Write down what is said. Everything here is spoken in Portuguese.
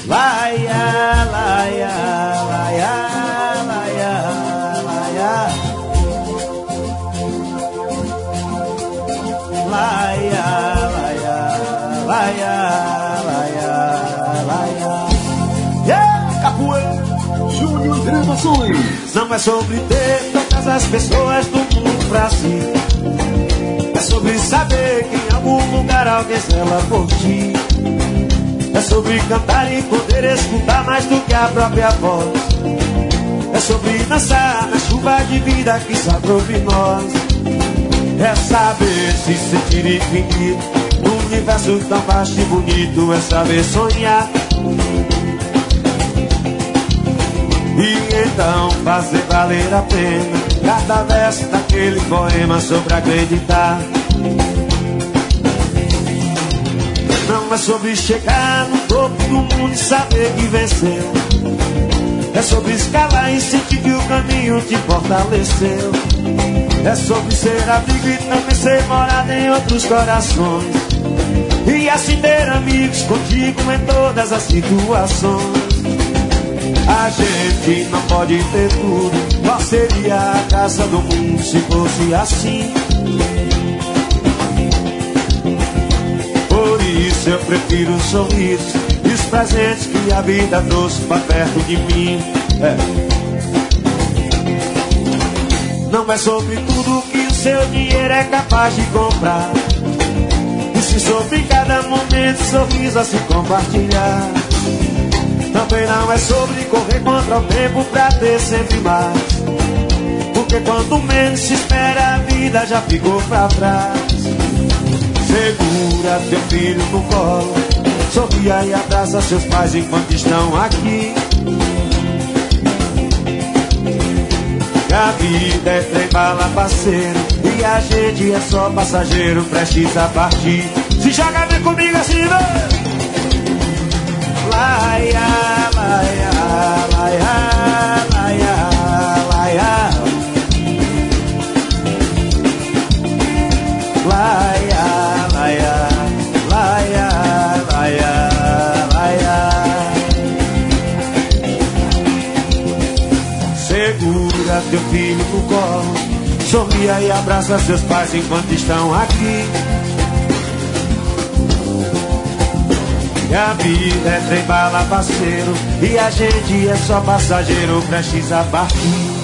Laia, laia, laia, laia, laia. Laia, laia, laia, laia, laia. Yeah, capoeira. Júnior Gravações. Não é sobre ter todas as pessoas do mundo pra si. É sobre saber que em algum lugar alguém zela por ti. É sobre cantar e poder escutar mais do que a própria voz. É sobre dançar na chuva de vida que sobre nós. É saber se sentir infinito num universo tão vasto e bonito. É saber sonhar e então fazer valer a pena cada verso daquele poema sobre acreditar. Não é sobre chegar no topo do mundo e saber que venceu. É sobre escalar e sentir que o caminho te fortaleceu. É sobre ser abrigo e também ser morada em outros corações. E assim ter amigos contigo em todas as situações. A gente não pode ter tudo. Qual seria a casa do mundo se fosse assim? Por isso eu prefiro os sorrisos e os presentes que a vida trouxe pra perto de mim. Não é sobre tudo que o seu dinheiro é capaz de comprar. E se sobre cada momento sorriso a se compartilhar. Também não é sobre correr contra o tempo pra ter sempre mais. Porque quando menos se espera a vida já ficou pra trás. Segura teu filho no colo, sorria e abraça seus pais enquanto estão aqui. A vida é trem bala parceiro e a gente é só passageiro prestes a partir. Se joga bem comigo assim, vai! Laia, laia, laia, laia, laia. Laia, laia, laia, laia, laia. Segura teu filho no colo, sorria e abraça seus pais enquanto estão aqui. E a vida é trem bala parceiro e a gente é só passageiro prestes a partir.